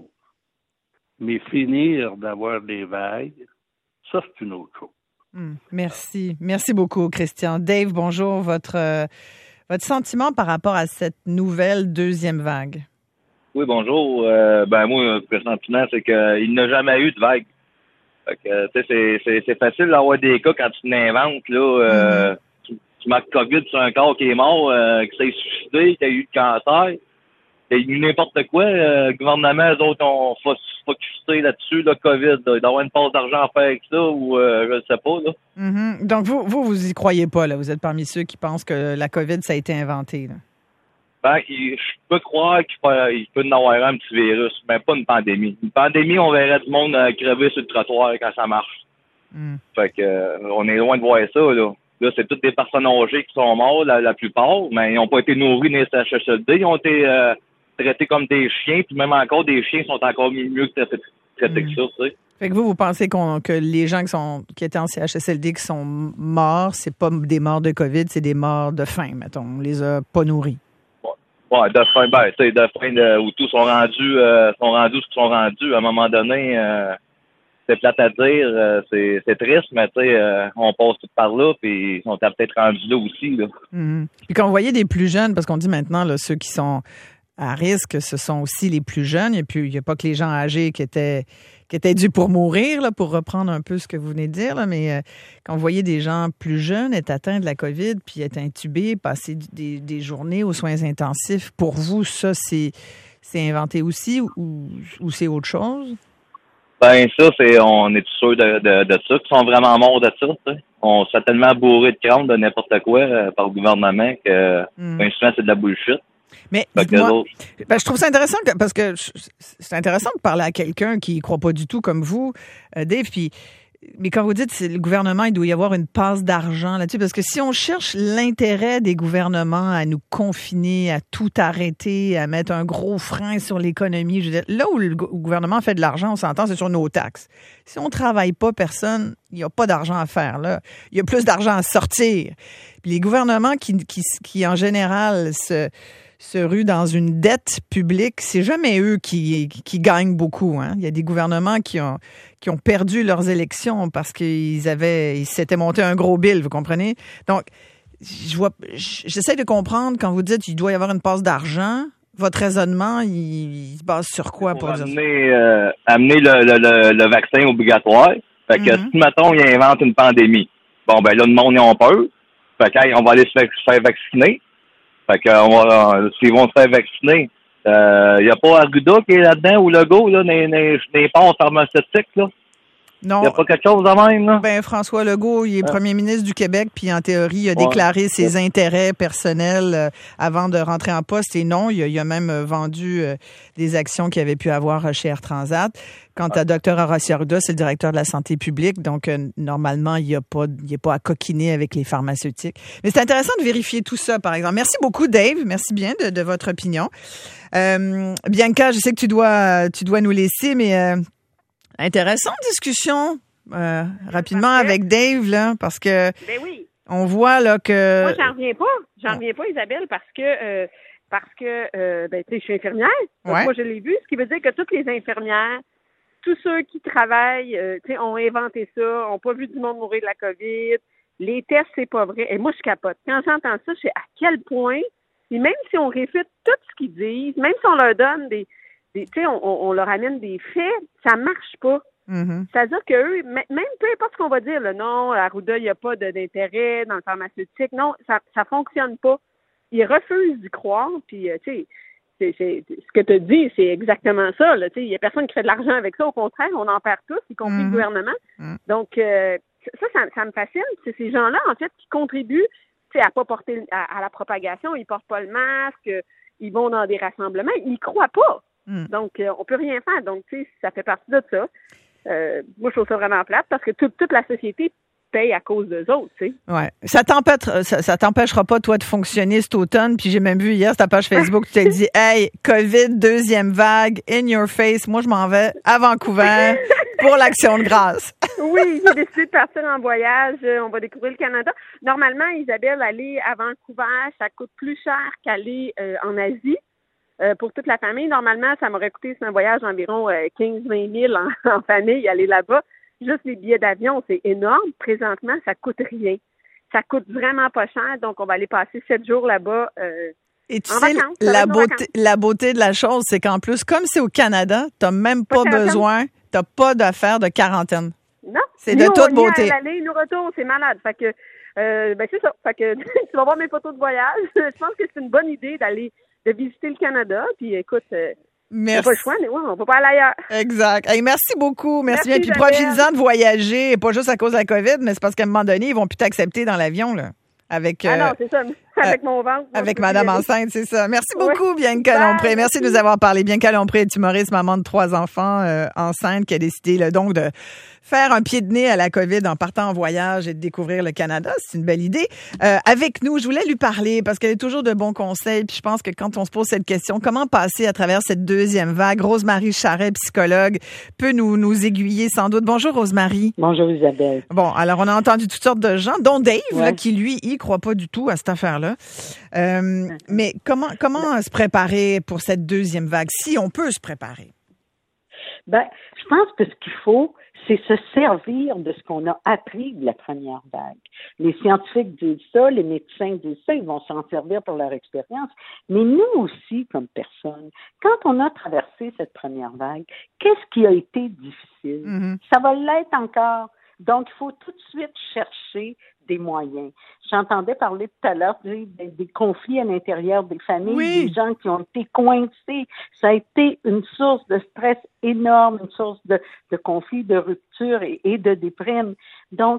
Mais finir d'avoir des vagues, ça, c'est une autre chose. Mm. Merci. Merci beaucoup, Christian. Dave, bonjour. Votre, euh, votre sentiment par rapport à cette nouvelle deuxième vague? Oui, bonjour. Euh, ben moi, le sentiment, c'est qu'il n'a jamais eu de vague. Fait que, tu sais, c'est, c'est, c'est facile d'avoir des cas quand tu l'inventes, là. Euh, Mm-hmm. tu, tu marques COVID sur un corps qui est mort, euh, qui s'est suicidé, qui a eu de cancer. Il y a eu n'importe quoi. Euh, le gouvernement, eux autres, ont focusé là-dessus, le COVID. Là. Il doit y avoir une passe d'argent à faire avec ça, ou euh, je ne sais pas, là. Mm-hmm. Donc, vous, vous, vous y croyez pas, là. Vous êtes parmi ceux qui pensent que la COVID, ça a été inventé, là. Ben, il, je peux croire qu'il peut, il peut y avoir un petit virus, mais pas une pandémie. Une pandémie, on verrait tout le monde euh, crever sur le trottoir quand ça marche. Mm. Fait que euh, on est loin de voir ça, là. Là, c'est toutes des personnes âgées qui sont mortes, la, la plupart, mais ils n'ont pas été nourris dans les C H S L D. Ils ont été euh, traités comme des chiens, puis même encore, des chiens sont encore mieux que traités, traités Mm. que ça, tu sais. Fait que vous, vous pensez qu'on, que les gens qui sont qui étaient en C H S L D qui sont morts, c'est pas des morts de COVID, c'est des morts de faim, mettons. On les a pas nourris. Ouais, de fin, ben, tu sais, de fin de, où tous sont rendus, euh, sont rendus ce qu'ils sont rendus. À un moment donné, euh, c'est plate à dire, euh, c'est, c'est triste, mais tu sais, euh, on passe tout par là, puis on t'a peut-être rendus là aussi, là. Mm-hmm. Puis quand vous voyez des plus jeunes, parce qu'on dit maintenant, là, ceux qui sont à risque, ce sont aussi les plus jeunes. Et puis, il n'y a pas que les gens âgés qui étaient qui étaient dus pour mourir, là, pour reprendre un peu ce que vous venez de dire, là, mais euh, quand vous voyez des gens plus jeunes être atteints de la COVID, puis être intubés, passer des, des journées aux soins intensifs, pour vous, ça, c'est, c'est inventé aussi ou, ou c'est autre chose? Ben ça, c'est on est sûr de, de, de ça, qu'ils sont vraiment morts de ça, tu sais. On se fait tellement bourré de crâne de n'importe quoi euh, par le gouvernement que Mm. ben, souvent c'est de la bullshit. Mais Fait que dites-moi, l'autre- ben, je trouve ça intéressant que- parce que je- c'est intéressant de parler à quelqu'un qui ne croit pas du tout comme vous, euh, Dave. Puis, mais quand vous dites c'est le gouvernement, il doit y avoir une passe d'argent là-dessus, parce que si on cherche l'intérêt des gouvernements à nous confiner, à tout arrêter, à mettre un gros frein sur l'économie, je veux dire, là où le go- gouvernement fait de l'argent, on s'entend, c'est sur nos taxes. Si on travaille pas, personne, il n'y a pas d'argent à faire là. Il y a plus d'argent à sortir. Puis les gouvernements qui, qui, qui en général se se ruent dans une dette publique, c'est jamais eux qui, qui gagnent beaucoup. Hein. Il y a des gouvernements qui ont, qui ont perdu leurs élections parce qu'ils avaient, ils s'étaient monté un gros bill, vous comprenez? Donc, je vois, j'essaie de comprendre quand vous dites qu'il doit y avoir une passe d'argent. Votre raisonnement, il, il se base sur quoi pour, pour dire ça? amener, euh, amener le, le, le, le vaccin obligatoire. Fait que Mhm. si, mettons, ils inventent une pandémie, bon, ben là, le monde, ils ont peur. Fait que, hey, on va aller se faire, se faire vacciner. Fait que, on va, euh, s'ils vont se faire vacciner, il euh, n'y a pas Arruda qui est là-dedans, ou Legault, là, dans les, les ports pharmaceutiques, là. Il Non. n'y a pas quelque chose de même, là? Ben, François Legault, il est Ah. premier ministre du Québec, puis en théorie, il a Ouais. déclaré ses intérêts personnels euh, avant de rentrer en poste. Et non, il a, il a même euh, vendu euh, des actions qu'il avait pu avoir euh, chez Air Transat. Quant à Dr Horacio Arruda, c'est le directeur de la santé publique, donc euh, normalement, il n'y a pas, il est pas à coquiner avec les pharmaceutiques. Mais c'est intéressant de vérifier tout ça, par exemple. Merci beaucoup, Dave. Merci bien de, de votre opinion. Euh, Bianca, je sais que tu dois, tu dois nous laisser, mais euh, intéressante discussion euh, rapidement Parfait. avec Dave, là, parce que Ben oui. on voit là que... Moi, j'en reviens pas. J'en reviens pas, Isabelle, parce que euh, parce que euh, ben, tu sais, je suis infirmière. Donc, Ouais. moi, je l'ai vu, ce qui veut dire que toutes les infirmières, tous ceux qui travaillent, euh, tu sais, ont inventé ça, ont pas vu du monde mourir de la COVID. Les tests, c'est pas vrai. Et moi, je capote. Quand j'entends ça, je sais à quel point, et même si on réfute tout ce qu'ils disent, même si on leur donne des, des tu sais, on, on leur amène des faits, ça marche pas. Mhm. C'est-à-dire qu'eux, même peu importe ce qu'on va dire, là, non, Arruda, il n'y a pas de- d'intérêt dans le pharmaceutique, non, ça ça fonctionne pas. Ils refusent d'y croire, puis, euh, tu sais, c'est, c'est, ce que tu as dit, c'est exactement ça. Là, tu sais, il n'y a personne qui fait de l'argent avec ça, au contraire, on en perd tous, y compris Mhm. le gouvernement. Mhm. Donc, euh, ça, ça, ça me fascine. C'est ces gens-là, en fait, qui contribuent, tu sais, à pas porter, à, à la propagation, ils portent pas le masque, ils vont dans des rassemblements, ils croient pas. Mm. Donc, euh, on peut rien faire. Donc, tu sais, ça fait partie de ça. Euh, moi, je trouve ça vraiment plate parce que toute, toute la société paye à cause d'eux autres, tu sais. Ouais. Ça t'empêchera, ça, ça t'empêchera pas, toi, de fonctionner cet automne. Puis j'ai même vu hier sur ta page Facebook, tu t'es dit, hey, COVID, deuxième vague, in your face. Moi, je m'en vais à Vancouver pour l'Action de grâce. Oui, j'ai décidé de partir en voyage. On va découvrir le Canada. Normalement, Isabelle, aller à Vancouver, ça coûte plus cher qu'aller euh, en Asie. Euh, pour toute la famille, normalement, ça m'aurait coûté, c'est un voyage d'environ euh, quinze à vingt mille en, en famille, aller là-bas. Juste les billets d'avion, c'est énorme. Présentement, ça coûte rien. Ça coûte vraiment pas cher. Donc, on va aller passer sept jours là-bas euh, Et tu en sais, vacances. la beauté, la beauté de la chose, c'est qu'en plus, comme c'est au Canada, t'as même pas, pas besoin, t'as pas d'affaire de quarantaine. Non. C'est de toute beauté. L'aller, nous retour, c'est malade. Fait que, euh, ben c'est ça. Fait que tu vas voir mes photos de voyage. Je pense que c'est une bonne idée d'aller de visiter le Canada. Puis écoute, euh, merci. On n'a pas le choix, mais ouais, on peut pas aller ailleurs. Exact. Hey, merci beaucoup. Merci, merci bien. Puis profitez-en de voyager, pas juste à cause de la COVID, mais c'est parce qu'à un moment donné, ils vont plus t'accepter dans l'avion, là. Avec, ah euh, non, c'est ça. Avec euh, mon ventre. Avec Madame enceinte, c'est ça. Merci beaucoup, oui. Bianca Lompré. Merci de nous avoir parlé. Bianca Lompré est humoriste, maman de trois enfants, euh, enceinte, qui a décidé là, donc de faire un pied de nez à la COVID en partant en voyage et de découvrir le Canada. C'est une belle idée. Euh, avec nous, je voulais lui parler parce qu'elle a toujours de bons conseils. Puis je pense que quand on se pose cette question, comment passer à travers cette deuxième vague, Rosemary Charret, psychologue, peut nous, nous aiguiller sans doute. Bonjour, Rosemary. Bonjour, Isabelle. Bon, alors on a entendu toutes sortes de gens, dont Dave, ouais. là, qui lui, il croit pas du tout à cette affaire-là. Euh, mais comment, comment se préparer pour cette deuxième vague, si on peut se préparer? Ben, je pense que ce qu'il faut, c'est se servir de ce qu'on a appris de la première vague. Les scientifiques disent ça, les médecins disent ça, ils vont s'en servir pour leur expérience. Mais nous aussi, comme personne, quand on a traversé cette première vague, qu'est-ce qui a été difficile? Mm-hmm. Ça va l'être encore. Donc, il faut tout de suite chercher des moyens. J'entendais parler tout à l'heure des, des conflits à l'intérieur des familles, oui. des gens qui ont été coincés. Ça a été une source de stress énorme, une source de, de conflits, de rupture et, et de déprime. Donc,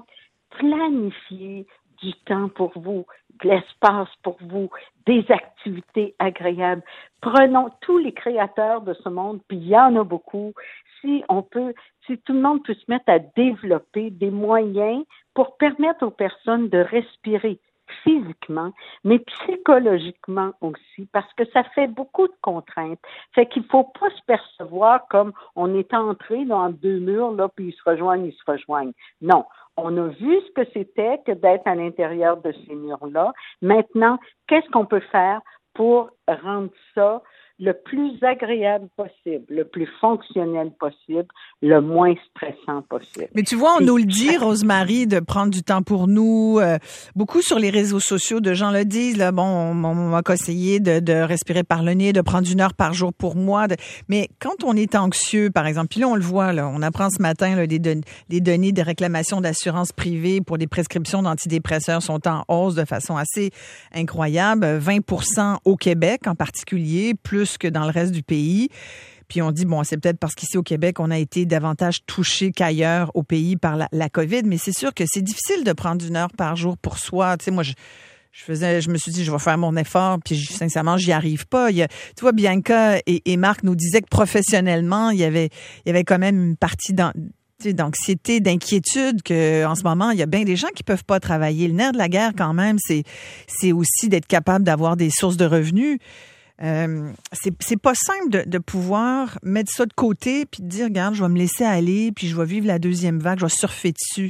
planifiez du temps pour vous, de l'espace pour vous, des activités agréables. Prenons tous les créateurs de ce monde, puis il y en a beaucoup. Si on peut, si tout le monde peut se mettre à développer des moyens pour permettre aux personnes de respirer physiquement, mais psychologiquement aussi, parce que ça fait beaucoup de contraintes. Fait qu'il faut pas se percevoir comme on est entré dans deux murs, là, puis ils se rejoignent, ils se rejoignent. Non. On a vu ce que c'était que d'être à l'intérieur de ces murs-là. Maintenant, qu'est-ce qu'on peut faire pour rendre ça le plus agréable possible, le plus fonctionnel possible, le moins stressant possible. Mais tu vois, on nous le dit, Rosemary, de prendre du temps pour nous. Euh, beaucoup sur les réseaux sociaux, de gens le disent. Là, bon, on, on m'a conseillé de, de respirer par le nez, de prendre une heure par jour pour moi. De, mais quand on est anxieux, par exemple, puis là, on le voit, là, on apprend ce matin, là, des, don- des données des réclamations d'assurance privée pour des prescriptions d'antidépresseurs sont en hausse de façon assez incroyable. vingt pour cent au Québec en particulier, plus que dans le reste du pays. Puis on dit, bon, c'est peut-être parce qu'ici au Québec, on a été davantage touché qu'ailleurs au pays par la, la COVID, mais c'est sûr que c'est difficile de prendre une heure par jour pour soi. Tu sais, moi, je, je faisais, je me suis dit, je vais faire mon effort, puis sincèrement, j'y arrive pas. Il y a, tu vois, Bianca et, et Marc nous disaient que professionnellement, il y avait, il y avait quand même une partie dans, tu sais, d'anxiété, d'inquiétude, que en ce moment, il y a bien des gens qui peuvent pas travailler. Le nerf de la guerre, quand même, c'est, c'est aussi d'être capable d'avoir des sources de revenus. Euh, c'est, c'est pas simple de, de pouvoir mettre ça de côté puis de dire, regarde, je vais me laisser aller puis je vais vivre la deuxième vague, je vais surfer dessus.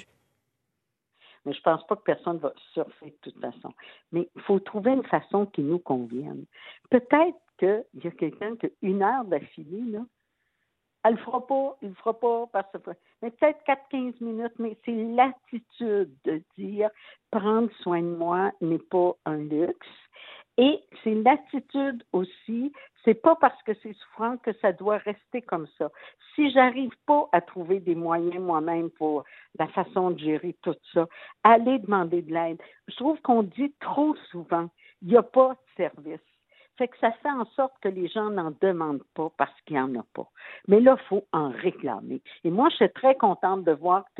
Mais je pense pas que personne va surfer de toute façon. Mais il faut trouver une façon qui nous convienne. Peut-être qu'il y a quelqu'un qui a une heure d'affilée, là. Elle le fera pas, il le fera pas, parce que, mais peut-être quatre à quinze minutes, mais c'est l'attitude de dire prendre soin de moi n'est pas un luxe. Et c'est l'attitude aussi, c'est pas parce que c'est souffrant que ça doit rester comme ça. Si j'arrive pas à trouver des moyens moi-même pour la façon de gérer tout ça, allez demander de l'aide. Je trouve qu'on dit trop souvent, il n'y a pas de service. Fait que ça fait en sorte que les gens n'en demandent pas parce qu'il n'y en a pas. Mais là, il faut en réclamer. Et moi, je suis très contente de voir que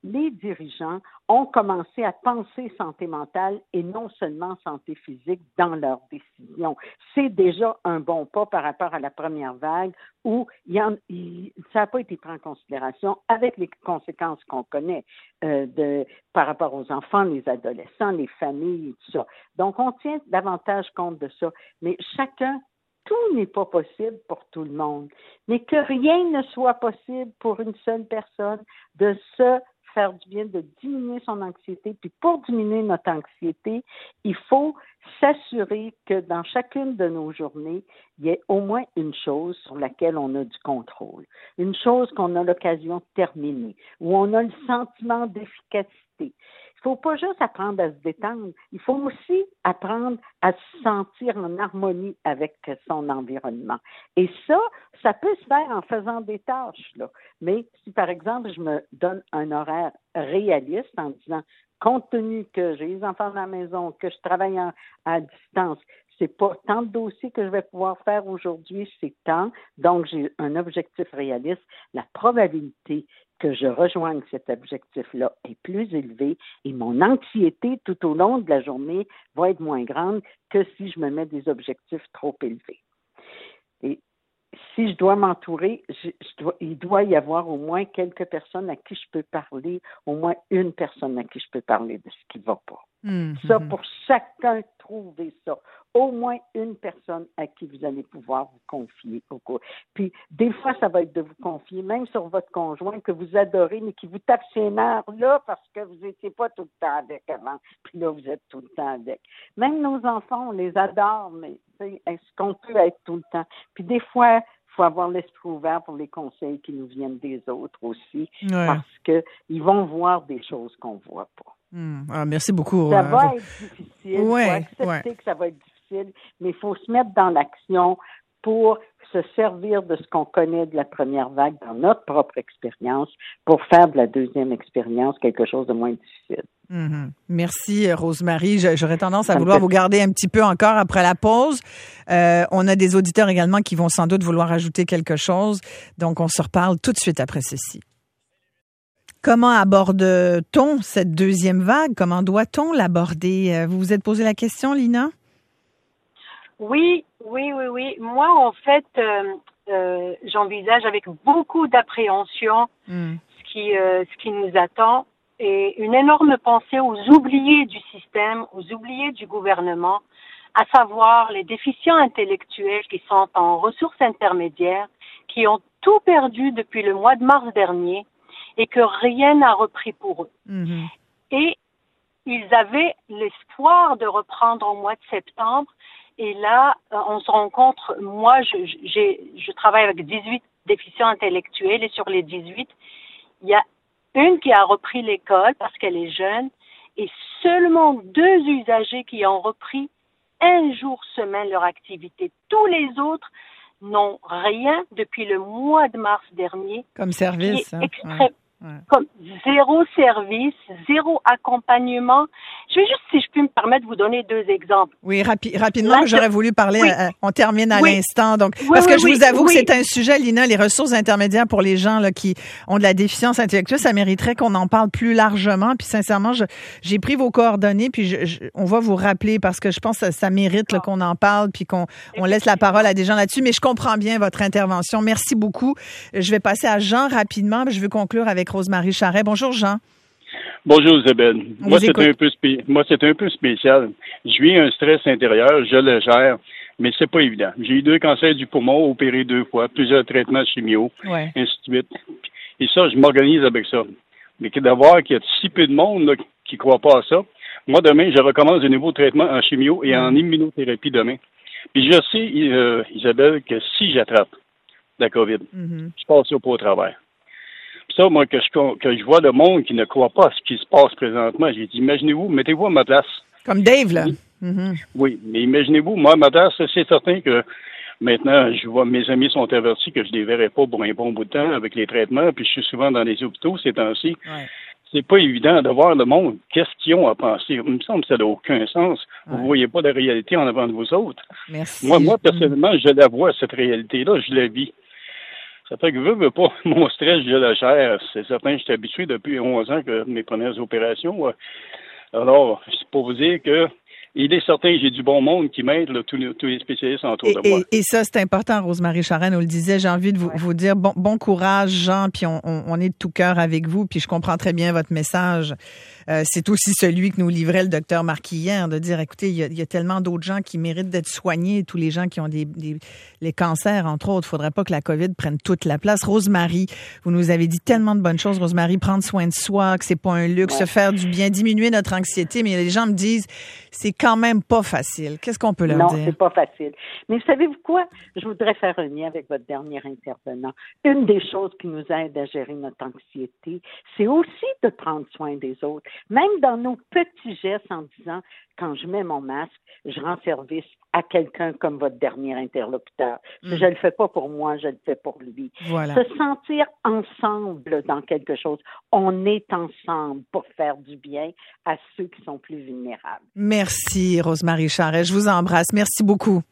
les dirigeants ont commencé à penser santé mentale et non seulement santé physique dans leurs décisions. C'est déjà un bon pas par rapport à la première vague où il y en, il, ça n'a pas été pris en considération avec les conséquences qu'on connaît euh, de, par rapport aux enfants, les adolescents, les familles et tout ça. Donc, on tient davantage compte de ça. Mais chacun, tout n'est pas possible pour tout le monde. Mais que rien ne soit possible pour une seule personne, de se faire du bien, de diminuer son anxiété. Puis pour diminuer notre anxiété, il faut s'assurer que dans chacune de nos journées, il y ait au moins une chose sur laquelle on a du contrôle. Une chose qu'on a l'occasion de terminer, où on a le sentiment d'efficacité. Il ne faut pas juste apprendre à se détendre, il faut aussi apprendre à se sentir en harmonie avec son environnement. Et ça, ça peut se faire en faisant des tâches, là. Mais si, par exemple, je me donne un horaire réaliste en disant, compte tenu que j'ai les enfants dans la maison, que je travaille en, à distance, c'est pas tant de dossiers que je vais pouvoir faire aujourd'hui, c'est tant. Donc, j'ai un objectif réaliste. La probabilité que je rejoigne cet objectif-là est plus élevée et mon anxiété tout au long de la journée va être moins grande que si je me mets des objectifs trop élevés. Et si je dois m'entourer, je, je dois, il doit y avoir au moins quelques personnes à qui je peux parler, au moins une personne à qui je peux parler de ce qui ne va pas. Mm-hmm. Ça, pour chacun trouver ça. Au moins une personne à qui vous allez pouvoir vous confier au cours. Puis, des fois, ça va être de vous confier, même sur votre conjoint que vous adorez, mais qui vous tape ses nerfs là parce que vous n'étiez pas tout le temps avec avant. Puis là, vous êtes tout le temps avec. Même nos enfants, on les adore, mais est-ce qu'on peut être tout le temps? Puis des fois, il faut avoir l'esprit ouvert pour les conseils qui nous viennent des autres aussi, ouais. Parce qu'ils vont voir des choses qu'on ne voit pas. Mmh. Ah, merci beaucoup. Ça euh, va être difficile, il ouais, faut accepter ouais. que ça va être difficile, mais il faut se mettre dans l'action pour se servir de ce qu'on connaît de la première vague dans notre propre expérience pour faire de la deuxième expérience quelque chose de moins difficile. Mmh. Merci, Rosemary. J'aurais tendance à vouloir vous garder un petit peu encore après la pause. Euh, on a des auditeurs également qui vont sans doute vouloir ajouter quelque chose. Donc, on se reparle tout de suite après ceci. Comment aborde-t-on cette deuxième vague? Comment doit-on l'aborder? Vous vous êtes posé la question, Lina? Oui, oui, oui, oui. Moi, en fait, euh, euh, j'envisage avec beaucoup d'appréhension mm. ce qui, euh, ce qui nous attend et une énorme pensée aux oubliés du système, aux oubliés du gouvernement, à savoir les déficients intellectuels qui sont en ressources intermédiaires, qui ont tout perdu depuis le mois de mars dernier, et que rien n'a repris pour eux. Mmh. Et ils avaient l'espoir de reprendre au mois de septembre. Et là, on se rencontre, moi, je, j'ai, je travaille avec dix-huit déficients intellectuels et sur les dix-huit, il y a une qui a repris l'école parce qu'elle est jeune et seulement deux usagers qui ont repris un jour semaine leur activité. Tous les autres n'ont rien depuis le mois de mars dernier. Comme service. Qui est extrême, ouais. Ouais. Comme zéro service, zéro accompagnement. Je vais juste, si je puis me permettre, vous donner deux exemples. Oui, rapi- rapidement, Là, j'aurais voulu parler, oui. à, on termine à oui. l'instant. Donc, oui, parce oui, que je oui, vous avoue oui. que c'est un sujet, Lina, les ressources intermédiaires pour les gens là, qui ont de la déficience intellectuelle, ça mériterait qu'on en parle plus largement. Puis sincèrement, je, j'ai pris vos coordonnées, puis je, je, on va vous rappeler parce que je pense que ça, ça mérite là, qu'on en parle, puis qu'on on laisse la parole à des gens là-dessus. Mais je comprends bien votre intervention. Merci beaucoup. Je vais passer à Jean rapidement. Je veux conclure avec Rosemary Charret. Bonjour Jean. Bonjour Isabelle. On moi c'est un peu spé- moi c'est un peu spécial. Je vis un stress intérieur, je le gère, mais c'est pas évident. J'ai eu deux cancers du poumon, opéré deux fois, plusieurs traitements chimio, ouais. ainsi de suite. Et ça, je m'organise avec ça. Mais que d'avoir qu'il y a si peu de monde là, qui ne croit pas à ça. Moi demain, je recommence un nouveau traitement en chimio et mmh. en immunothérapie demain. Puis je sais, euh, Isabelle, que si j'attrape la COVID, mmh. je passe ça pas au travers. Ça, moi, que je, que je vois le monde qui ne croit pas à ce qui se passe présentement, j'ai dit, imaginez-vous, mettez-vous à ma place. Comme Dave, là. Oui, mm-hmm. oui, mais imaginez-vous, moi, à ma place, c'est certain que maintenant, je vois mes amis sont avertis que je ne les verrai pas pour un bon bout de temps avec les traitements, puis je suis souvent dans les hôpitaux ces temps-ci. Ouais. C'est pas évident de voir le monde. Qu'est-ce qu'ils ont à penser? Il me semble que ça n'a aucun sens. Ouais. Vous ne voyez pas la réalité en avant de vous autres. Merci. Moi, moi personnellement, je la vois, cette réalité-là, je la vis. Ça fait que veux, veux pas, mon stress, je le gère. C'est certain, je suis habitué depuis onze ans que mes premières opérations. Alors, c'est pour vous dire que il est certain que j'ai du bon monde qui m'aide, là, tous, les, tous les spécialistes autour et, de moi. Et, et ça, c'est important, Rosemarie Charest nous le disait. J'ai envie de vous, ouais. vous dire bon, bon courage, Jean, puis on, on, on est de tout cœur avec vous, puis je comprends très bien votre message. Euh, c'est aussi celui que nous livrait le docteur Marquis hier, de dire, écoutez, il y a, il y a tellement d'autres gens qui méritent d'être soignés, tous les gens qui ont des, des les cancers, entre autres. Il faudrait pas que la COVID prenne toute la place. Rosemarie, vous nous avez dit tellement de bonnes choses, Rosemarie, prendre soin de soi, que c'est pas un luxe, ouais. se faire du bien, diminuer notre anxiété, mais les gens me disent, c'est quand même pas facile. Qu'est-ce qu'on peut leur non, dire? Non, c'est pas facile. Mais savez-vous quoi? Je voudrais faire un lien avec votre dernier intervenant. Une des choses qui nous aide à gérer notre anxiété, c'est aussi de prendre soin des autres. Même dans nos petits gestes en disant, quand je mets mon masque, je rends service à quelqu'un comme votre dernier interlocuteur. Mm. Je le fais pas pour moi, je le fais pour lui. Voilà. Se sentir ensemble dans quelque chose. On est ensemble pour faire du bien à ceux qui sont plus vulnérables. Merci, Rosemarie Charest. Je vous embrasse. Merci beaucoup.